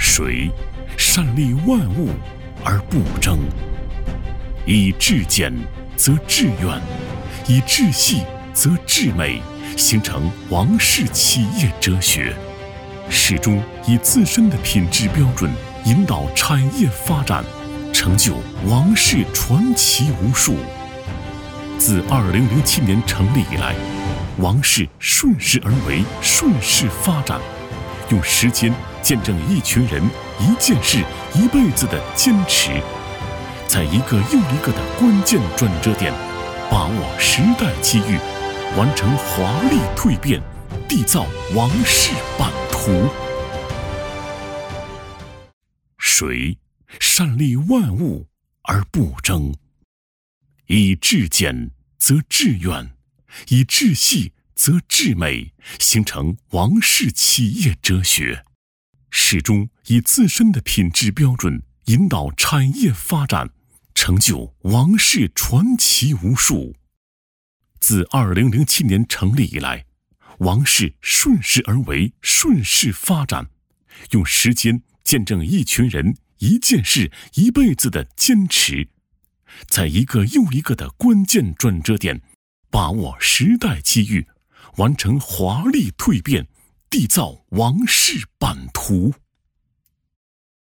水，善利万物而不争，以至简则致远，以至细则致美，形成王室企业哲学，始终以自身的品质标准引导产业发展，成就王室传奇无数。自2007年成立以来，王室顺势而为，顺势发展，用时间见证一群人一件事一辈子的坚持，在一个又一个的关键转折点，把握时代机遇，完成华丽蜕变，缔造王室版图。水，善利万物而不争，以至简则致远，以至细则致美，形成王室企业哲学，始终以自身的品质标准引导产业发展，成就王室传奇无数。自2007年成立以来，王室顺势而为，顺势发展，用时间见证一群人一件事一辈子的坚持，在一个又一个的关键转折点，把握时代机遇，完成华丽蜕变，缔造王室版图。